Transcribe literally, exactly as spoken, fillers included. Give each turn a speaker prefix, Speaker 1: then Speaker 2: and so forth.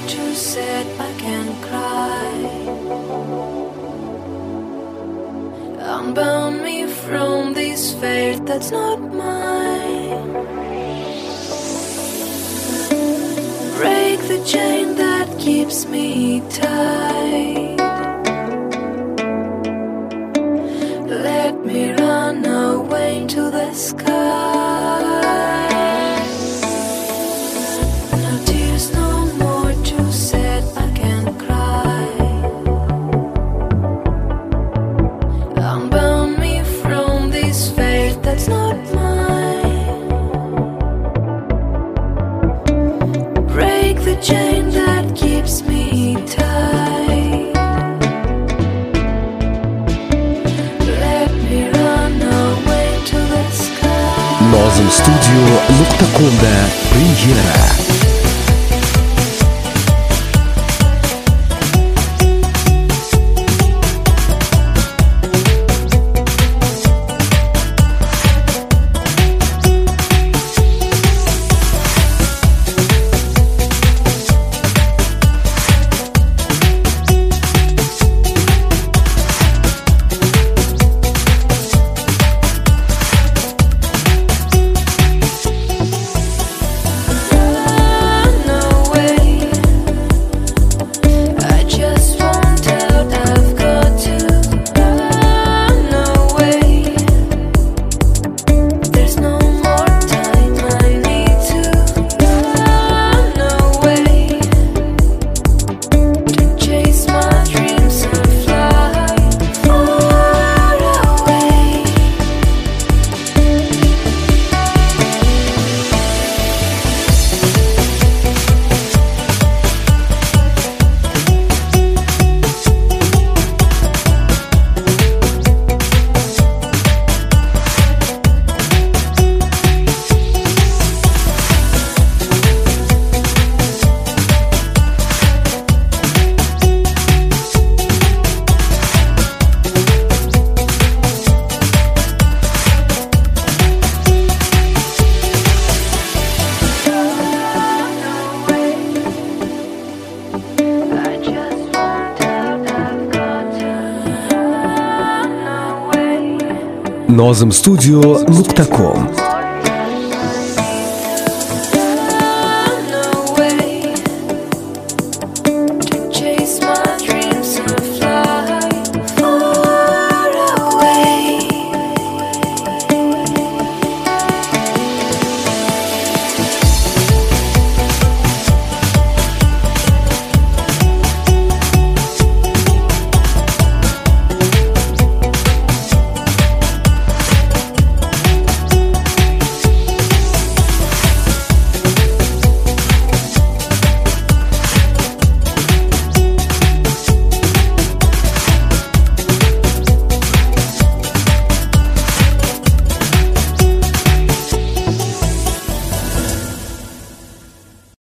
Speaker 1: too sad, I can't cry. Unbound me from this fate that's not mine. Break the chain that keeps me tied. Let me run away into the sky. No tears, no more, too sad, I can't cry. Unbound me from this fate that's not mine. Break the chain that keeps me tied. Let me run away to the sky.
Speaker 2: Nozem Studio nokta com'da prenjera. nozem studio nokta com